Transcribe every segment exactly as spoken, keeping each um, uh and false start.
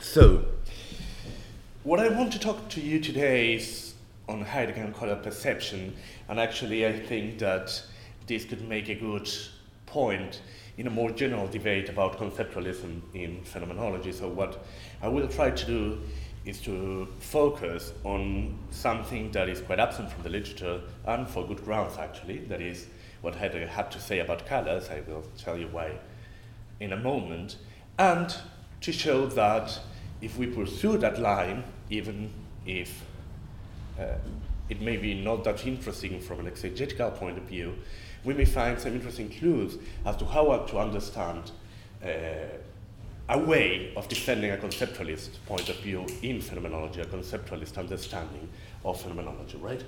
So, what I want to talk to you today is on Heidegger and color perception, and actually I think that this could make a good point in a more general debate about conceptualism in phenomenology. So what I will try to do is to focus on something that is quite absent from the literature, and for good grounds actually, that is what Heidegger had to say about colors. I will tell you why in a moment, and to show that if we pursue that line, even if uh, it may be not that interesting from an exegetical point of view, we may find some interesting clues as to how to understand uh, a way of defending a conceptualist point of view in phenomenology, a conceptualist understanding of phenomenology, right?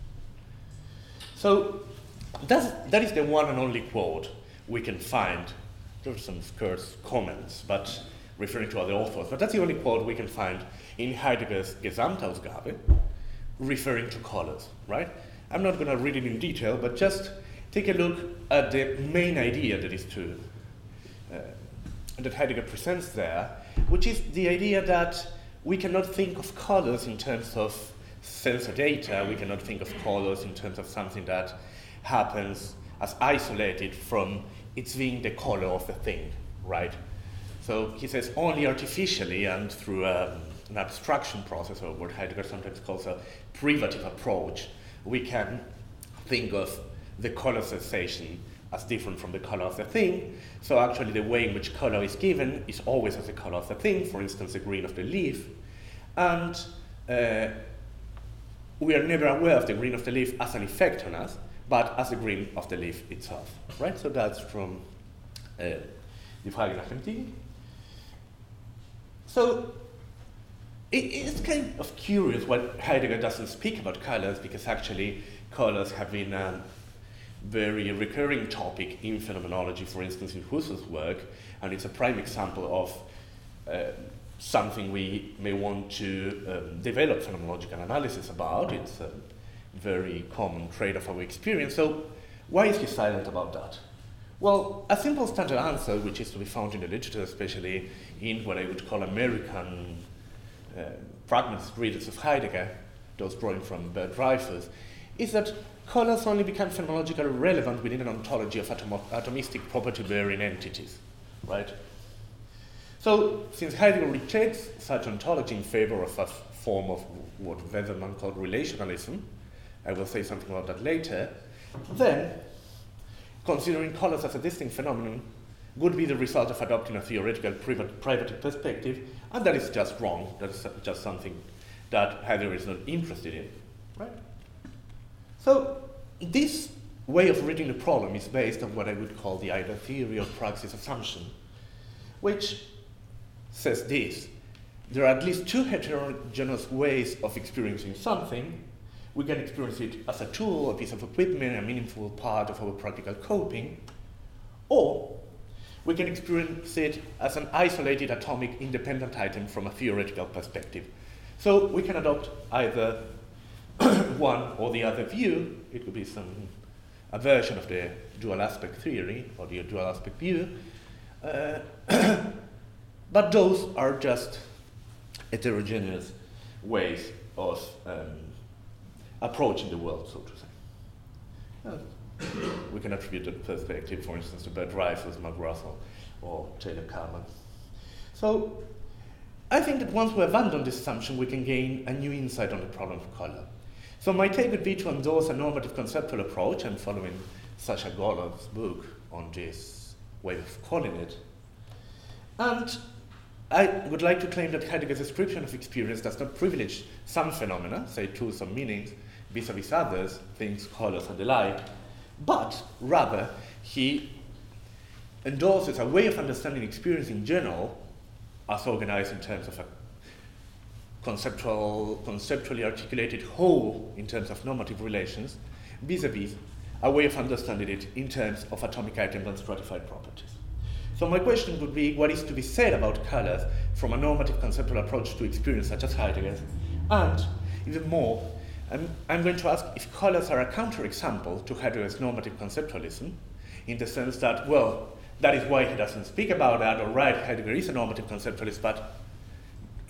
So that's, that is the one and only quote we can find. There are some scarce comments, but referring to other authors, but that's the only quote we can find in Heidegger's Gesamtausgabe, referring to colors, right? I'm not going to read it in detail, but just take a look at the main idea that is to, uh, that Heidegger presents there, which is the idea that we cannot think of colors in terms of sensor data, we cannot think of colors in terms of something that happens as isolated from its being the color of the thing, right? So he says only artificially and through um, an abstraction process, or what Heidegger sometimes calls a privative approach, we can think of the color sensation as different from the color of the thing. So actually the way in which color is given is always as the color of the thing, for instance, the green of the leaf. And uh, we are never aware of the green of the leaf as an effect on us, but as the green of the leaf itself, right? So that's from uh, Die Frage nach dem Ding. So it, it's kind of curious why Heidegger doesn't speak about colors, because actually colors have been a very recurring topic in phenomenology, for instance, in Husserl's work, and it's a prime example of uh, something we may want to um, develop phenomenological analysis about. It's a very common trait of our experience. So why is he silent about that? Well, a simple standard answer, which is to be found in the literature, especially in what I would call American uh, pragmatist readers of Heidegger, those drawing from Bert Dreyfus, is that colors only become phenomenologically relevant within an ontology of atom- atomistic property-bearing entities, right? So, since Heidegger rejects such ontology in favor of a f- form of what Weberman called relationalism, I will say something about that later, then considering colors as a distinct phenomenon would be the result of adopting a theoretical privat- privative perspective, and that is just wrong. That is just something that Heidegger is not interested in, right? So this way of reading the problem is based on what I would call the either theory or praxis assumption, which says this: there are at least two heterogeneous ways of experiencing something. We can experience it as a tool, a piece of equipment, a meaningful part of our practical coping, or we can experience it as an isolated atomic independent item from a theoretical perspective. So we can adopt either one or the other view. It could be some a version of the dual aspect theory or the dual aspect view, uh, but those are just heterogeneous ways of um, approaching the world, so to say. Uh, we can attribute that perspective, for instance, to Bert Dreyfus, Mark Russell, or Taylor Kalman. So I think that once we abandon this assumption, we can gain a new insight on the problem of color. So my take would be to endorse a normative conceptual approach, and following Sasha Golov's book on this way of calling it. And I would like to claim that Heidegger's description of experience does not privilege some phenomena, say tools or meanings, vis-a-vis others, things, colors, and the like, but rather he endorses a way of understanding experience in general, as organized in terms of a conceptual, conceptually articulated whole in terms of normative relations, vis-a-vis a way of understanding it in terms of atomic items and stratified properties. So my question would be, what is to be said about colors from a normative conceptual approach to experience such as Heidegger's? And even more, I'm, I'm going to ask if colors are a counterexample to Heidegger's normative conceptualism, in the sense that, well, that is why he doesn't speak about that, or right, Heidegger is a normative conceptualist, but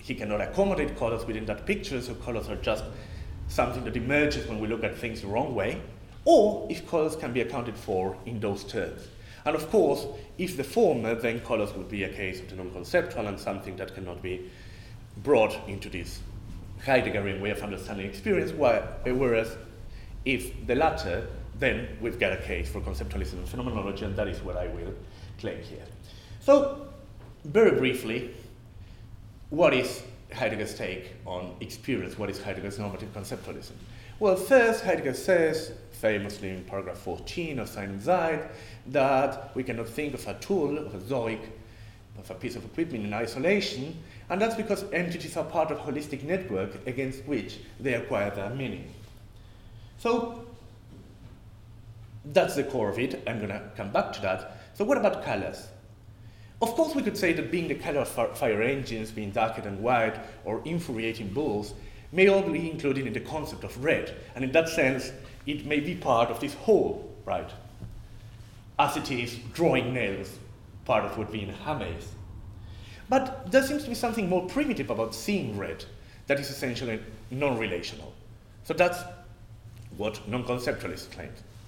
he cannot accommodate colors within that picture, so colors are just something that emerges when we look at things the wrong way, or if colors can be accounted for in those terms. And of course, if the former, then colors would be a case of the non-conceptual and something that cannot be brought into this Heideggerian way of understanding experience, whereas if the latter, then we've got a case for conceptualism and phenomenology, and that is what I will claim here. So, very briefly, what is Heidegger's take on experience? What is Heidegger's normative conceptualism? Well, first, Heidegger says, famously in paragraph fourteen of Sein und Sein, that we cannot think of a tool, of a zoic, of a piece of equipment in isolation, and that's because entities are part of a holistic network against which they acquire their meaning. So, that's the core of it. I'm going to come back to that. So what about colors? Of course, we could say that being the color of fire engines, being darker than white, or infuriating bulls, may all be included in the concept of red. And in that sense, it may be part of this whole, right? As it is drawing nails, part of what being a hammer is. But there seems to be something more primitive about seeing red that is essentially non-relational. So that's what non-conceptualists claim.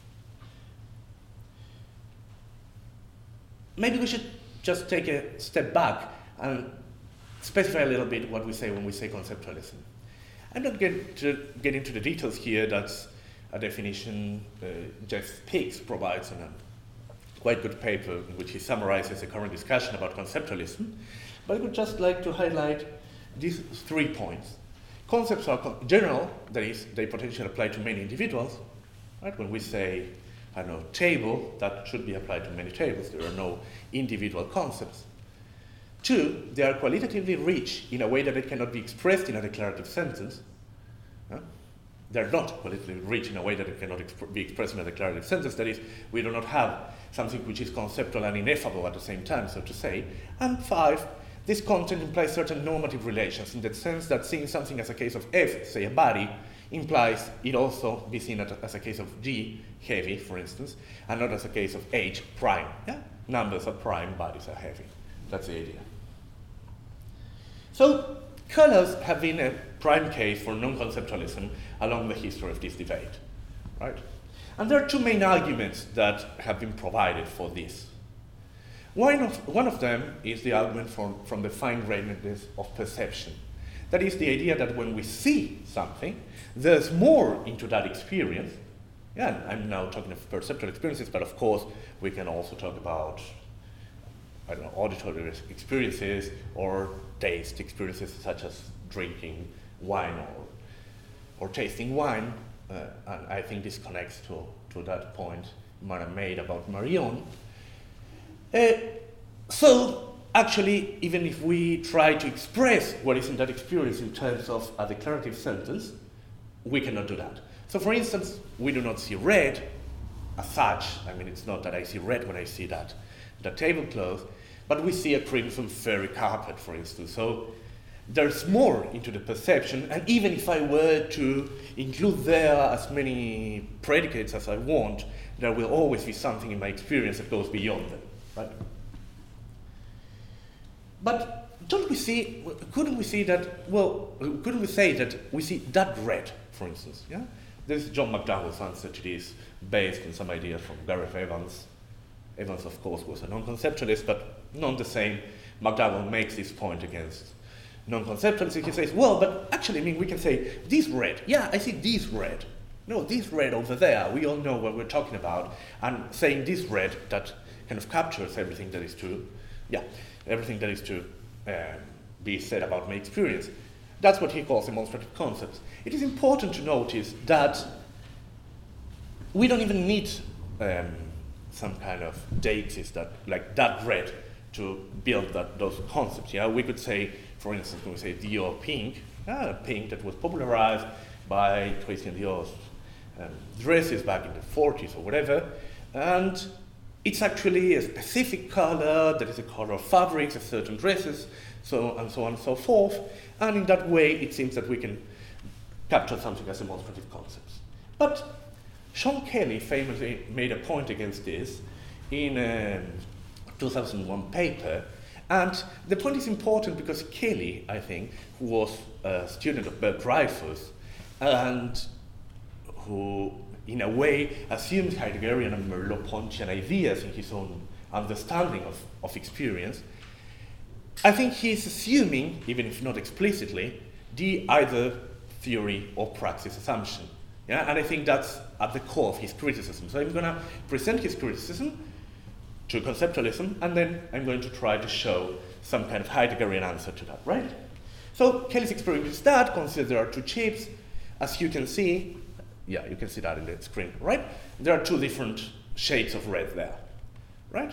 Maybe we should just take a step back and specify a little bit what we say when we say conceptualism. I'm not going to get into the details here. That's a definition uh, Jeff Pix provides in a quite good paper in which he summarizes the current discussion about conceptualism. But I would just like to highlight these three points. Concepts are con- general, that is, they potentially apply to many individuals. Right? When we say, I don't know, table, that should be applied to many tables. There are no individual concepts. Two, they are qualitatively rich in a way that it cannot be expressed in a declarative sentence. Huh? They're not qualitatively rich in a way that it cannot exp- be expressed in a declarative sentence. That is, we do not have something which is conceptual and ineffable at the same time, so to say. And five, this content implies certain normative relations in the sense that seeing something as a case of F, say a body, implies it also be seen as a case of G, heavy, for instance, and not as a case of H, prime. Yeah? Numbers are prime, bodies are heavy. That's the idea. So, colors have been a prime case for non-conceptualism along the history of this debate, right? And there are two main arguments that have been provided for this. One of, one of them is the argument from, from the fine-grainedness of perception. That is the idea that when we see something, there's more into that experience. Yeah, I'm now talking of perceptual experiences, but of course we can also talk about, I don't know, auditory experiences or taste experiences such as drinking wine or, or tasting wine. Uh, and I think this connects to, to that point Mara made about Marion. Uh, so, actually, even if we try to express what is in that experience in terms of a declarative sentence, we cannot do that. So, for instance, we do not see red as such. I mean, it's not that I see red when I see that, that tablecloth, but we see a crimson fairy carpet, for instance. So, there's more into the perception, and even if I were to include there as many predicates as I want, there will always be something in my experience that goes beyond them. Right? But don't we see, couldn't we see that, well, couldn't we say that we see that red, for instance, yeah? This is John McDowell's answer to this, based on some ideas from Gareth Evans. Evans, of course, was a non-conceptualist, but not the same. McDowell makes this point against non-conceptualists. He says, well, but actually, I mean, we can say, this red, yeah, I see this red. No, this red over there, we all know what we're talking about, and saying this red that kind of captures everything that is to, yeah, everything that is to um, be said about my experience. That's what he calls demonstrative concepts. It is important to notice that we don't even need um, some kind of deities that, like that red, to build that, those concepts. Yeah, we could say, for instance, when we say Dior pink, ah, pink that was popularized by Christian Dior's um, dresses back in the forties or whatever, and it's actually a specific color that is a color of fabrics of certain dresses, so and so on and so forth. And in that way, it seems that we can capture something as demonstrative concepts. But Sean Kelly famously made a point against this in a two thousand one paper, And the point is important because Kelly, I think, who was a student of Bert Dreyfus, and who, in a way, assumed Heideggerian and Merleau-Pontian ideas in his own understanding of, of experience, I think he's assuming, even if not explicitly, the either theory or praxis assumption. Yeah? And I think that's at the core of his criticism. So I'm going to present his criticism to conceptualism, and then I'm going to try to show some kind of Heideggerian answer to that, right? So Kelly's experiment is that, consider there are two chips. As you can see, yeah, you can see that in the screen, right? There are two different shades of red there, right?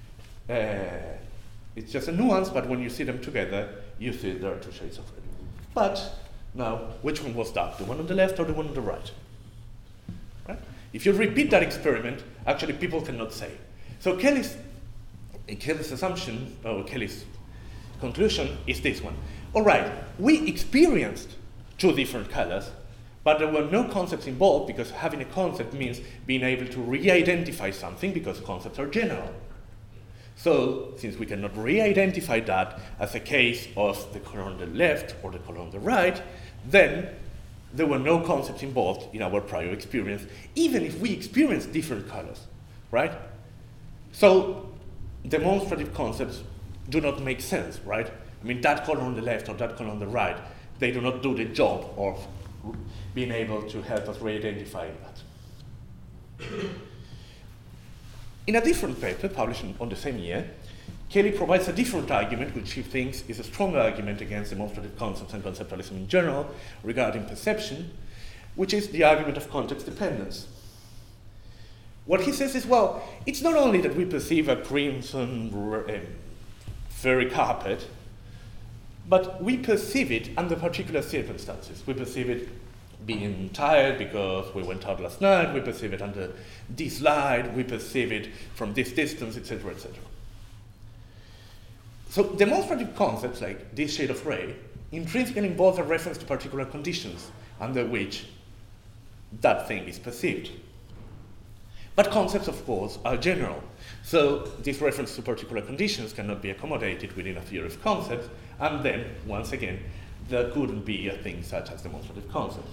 Uh, it's just a nuance, but when you see them together, you see there are two shades of red. But now, which one was that? The one on the left or the one on the right? Right? If you repeat that experiment, actually people cannot say. So Kelly's, Kelly's assumption, or Kelly's conclusion is this one. All right, we experienced two different colors, but there were no concepts involved because having a concept means being able to re-identify something because concepts are general. So, since we cannot re-identify that as a case of the color on the left or the color on the right, then there were no concepts involved in our prior experience, even if we experienced different colors, right? So, demonstrative concepts do not make sense, right? I mean, that color on the left or that color on the right, they do not do the job of being able to help us re-identify that. In a different paper, published on the same year, Kelly provides a different argument, which he thinks is a strong argument against demonstrative concepts and conceptualism in general regarding perception, which is the argument of context dependence. What he says is, well, it's not only that we perceive a crimson um, furry carpet, but we perceive it under particular circumstances. We perceive it being tired because we went out last night, we perceive it under this light, we perceive it from this distance, et cetera, et cetera. So demonstrative concepts like this shade of gray intrinsically involve a reference to particular conditions under which that thing is perceived. But concepts, of course, are general. So this reference to particular conditions cannot be accommodated within a theory of concepts, and then, once again, there couldn't be a thing such as demonstrative concepts.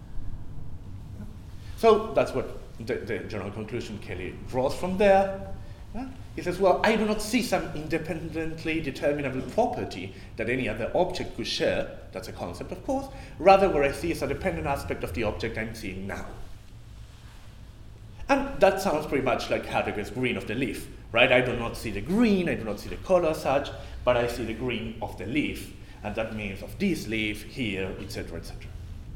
So that's what the, the general conclusion Kelly draws from there. Yeah? He says, well, I do not see some independently determinable property that any other object could share. That's a concept, of course. Rather, what I see is a dependent aspect of the object I'm seeing now. And that sounds pretty much like Heidegger's green of the leaf, right? I do not see the green, I do not see the color as such, but I see the green of the leaf, and that means of this leaf, here, et cetera, et cetera.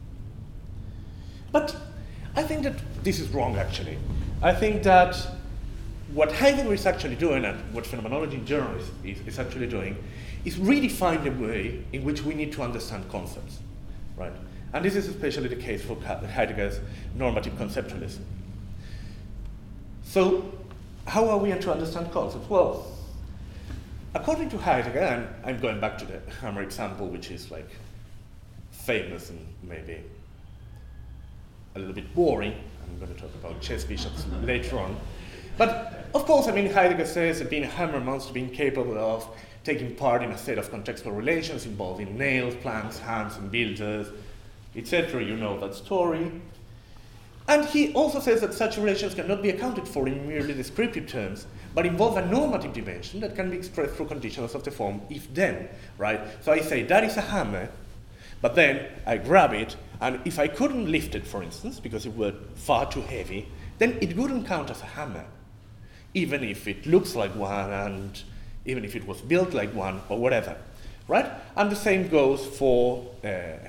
But I think that this is wrong, actually. I think that what Heidegger is actually doing, and what phenomenology in general is, is, is actually doing, is redefine the way in which we need to understand concepts, right? And this is especially the case for Heidegger's normative conceptualism. So, how are we to understand concepts? Well, according to Heidegger, and I'm going back to the hammer example, which is like famous and maybe a little bit boring. I'm going to talk about chess bishops later on. But of course, I mean, Heidegger says that being a hammer amounts to being capable of taking part in a set of contextual relations involving nails, planks, hands, and builders, et cetera. You know that story. And he also says that such relations cannot be accounted for in merely descriptive terms, but involve a normative dimension that can be expressed through conditions of the form if-then, right? So I say, that is a hammer, but then I grab it, and if I couldn't lift it, for instance, because it were far too heavy, then it wouldn't count as a hammer, even if it looks like one, and even if it was built like one, or whatever, right? And the same goes for uh,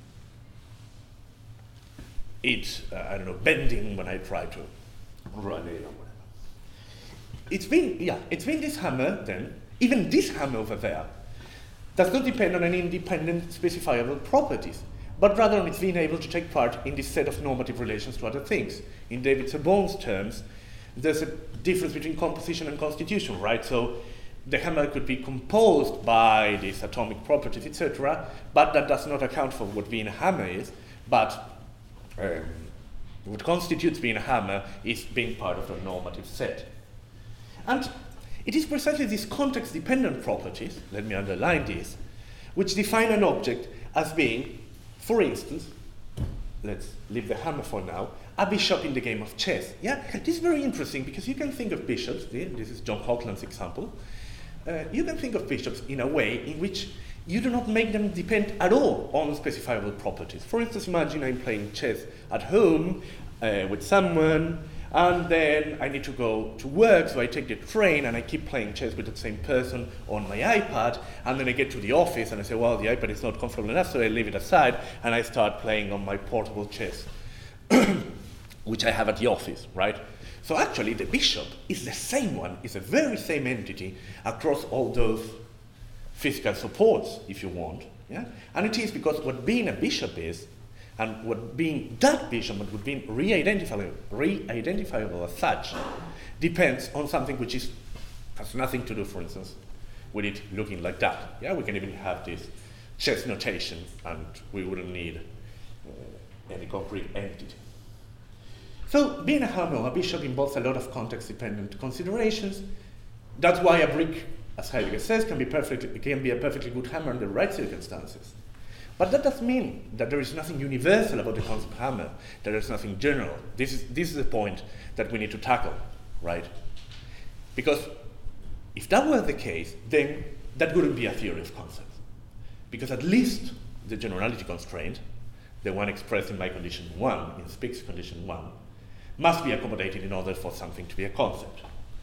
it, uh, I don't know, bending when I try to run it or whatever. It's been, yeah, it's been this hammer then, even this hammer over there, does not depend on any independent specifiable properties, but rather on its being able to take part in this set of normative relations to other things. In David Serbonne's terms, there's a difference between composition and constitution, right? So the hammer could be composed by these atomic properties, et cetera, but that does not account for what being a hammer is, but Um, what constitutes being a hammer is being part of a normative set. And it is precisely these context-dependent properties, let me underline this, which define an object as being, for instance, let's leave the hammer for now, a bishop in the game of chess. Yeah, this is very interesting because you can think of bishops, yeah, this is John Hockland's example, uh, you can think of bishops in a way in which you do not make them depend at all on specifiable properties. For instance, imagine I'm playing chess at home uh, with someone, and then I need to go to work, so I take the train and I keep playing chess with the same person on my iPad, and then I get to the office and I say, well, the iPad is not comfortable enough, so I leave it aside and I start playing on my portable chess, which I have at the office, right? So actually the bishop is the same one, is the very same entity across all those physical supports, if you want, yeah? And it is because what being a bishop is, and what being that bishop, and what being re-identifiable, re-identifiable as such, depends on something which is, has nothing to do, for instance, with it looking like that. Yeah, we can even have this chess notation, and we wouldn't need uh, any concrete entity. So being a hammer or a bishop involves a lot of context-dependent considerations. That's why a brick, as Heidegger says, can be, perfectly, can be a perfectly good hammer under the right circumstances. But that doesn't mean that there is nothing universal about the concept of hammer, that there is nothing general. This is, this is the point that we need to tackle, right? Because if that were the case, then that wouldn't be a theory of concepts. Because at least the generality constraint, the one expressed in my condition one, in Spix's condition one, must be accommodated in order for something to be a concept.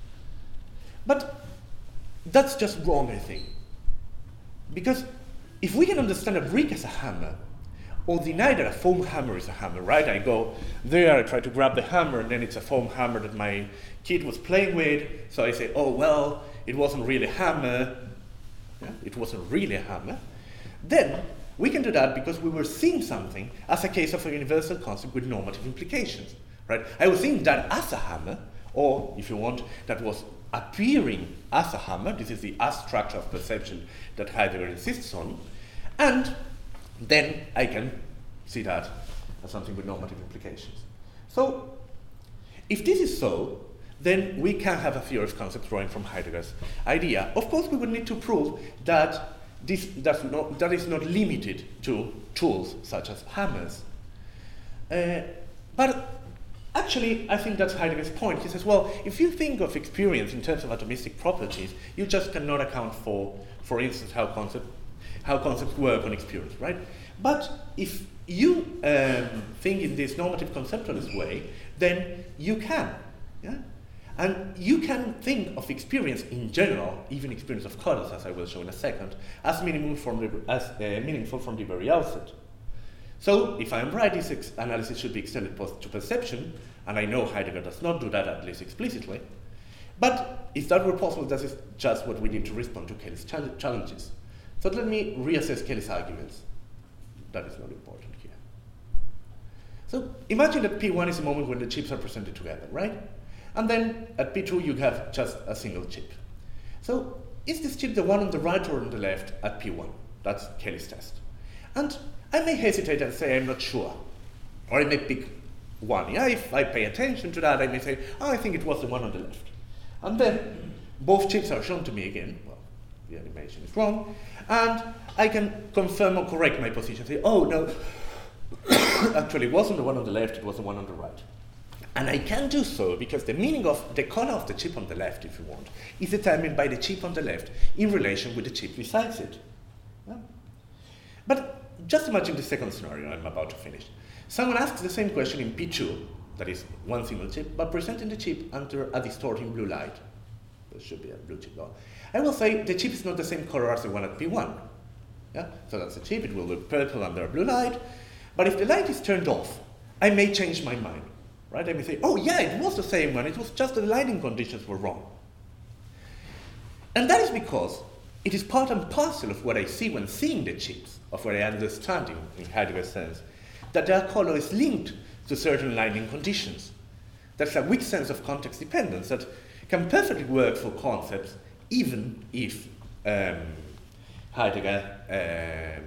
But that's just wrong, I think. Because if we can understand a brick as a hammer, or deny that a foam hammer is a hammer, right? I go there, I try to grab the hammer, and then it's a foam hammer that my kid was playing with, so I say, oh, well, it wasn't really a hammer. Yeah? It wasn't really a hammer. Then we can do that because we were seeing something as a case of a universal concept with normative implications, right? I was seeing that as a hammer, or, if you want, that was appearing as a hammer. This is the as structure of perception that Heidegger insists on. And then I can see that as something with normative implications. So, if this is so, then we can have a theory of concepts drawing from Heidegger's idea. Of course, we would need to prove that this does not, that is not limited to tools such as hammers. Uh, but actually, I think that's Heidegger's point. He says, well, if you think of experience in terms of atomistic properties, you just cannot account for, for instance, how, concept, how concepts work on experience, right? But if you um, think in this normative conceptualist way, then you can, yeah? And you can think of experience in general, even experience of colors, as I will show in a second, as meaningful from the, as, uh, meaningful from the very outset. So, if I am right, this ex analysis should be extended to perception, and I know Heidegger does not do that, at least explicitly. But if that were possible, that is just what we need to respond to Kelly's challenges. So let me reassess Kelly's arguments. That is not important here. So imagine that P one is a moment when the chips are presented together, right? And then at P two you have just a single chip. So is this chip the one on the right or on the left at P one? That's Kelly's test. And I may hesitate and say I'm not sure. Or I may pick one. Yeah, if I pay attention to that, I may say, oh, I think it was the one on the left. And then both chips are shown to me again. Well, the animation is wrong. And I can confirm or correct my position. Say, oh, no, actually it wasn't the one on the left, it was the one on the right. And I can do so because the meaning of the color of the chip on the left, if you want, is determined by the chip on the left in relation with the chip besides it. Yeah. But just imagine the second scenario I'm about to finish. Someone asks the same question in P two, that is one single chip, but presenting the chip under a distorting blue light. There should be a blue chip though. I will say the chip is not the same color as the one at P one. Yeah? So that's the chip, it will look purple under a blue light. But if the light is turned off, I may change my mind. Right? I may say, oh yeah, it was the same one, it was just the lighting conditions were wrong. And that is because it is part and parcel of what I see when seeing the chips, of what I understand in, in Heidegger's sense, that their color is linked to certain lighting conditions. That's a weak sense of context dependence that can perfectly work for concepts, even if um, Heidegger, um,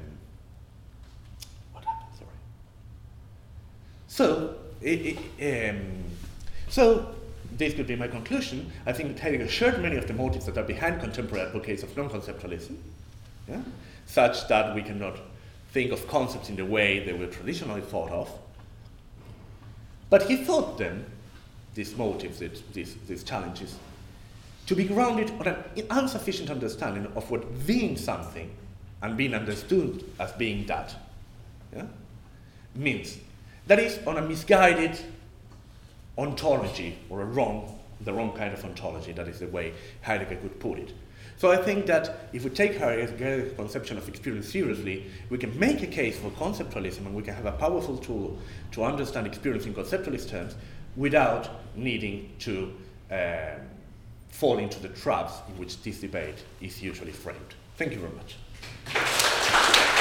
what happened, sorry. So, It, it, um, so this could be my conclusion, I think that Heidegger shared many of the motives that are behind contemporary advocates of non-conceptualism, yeah? Such that we cannot think of concepts in the way they were traditionally thought of. But he thought them, these motives, these, these challenges, to be grounded on an insufficient understanding of what being something and being understood as being that, yeah, means. That is, on a misguided ontology, or a wrong, the wrong kind of ontology, that is the way Heidegger could put it. So I think that if we take Heidegger's conception of experience seriously, we can make a case for conceptualism, and we can have a powerful tool to understand experience in conceptualist terms without needing to um, fall into the traps in which this debate is usually framed. Thank you very much.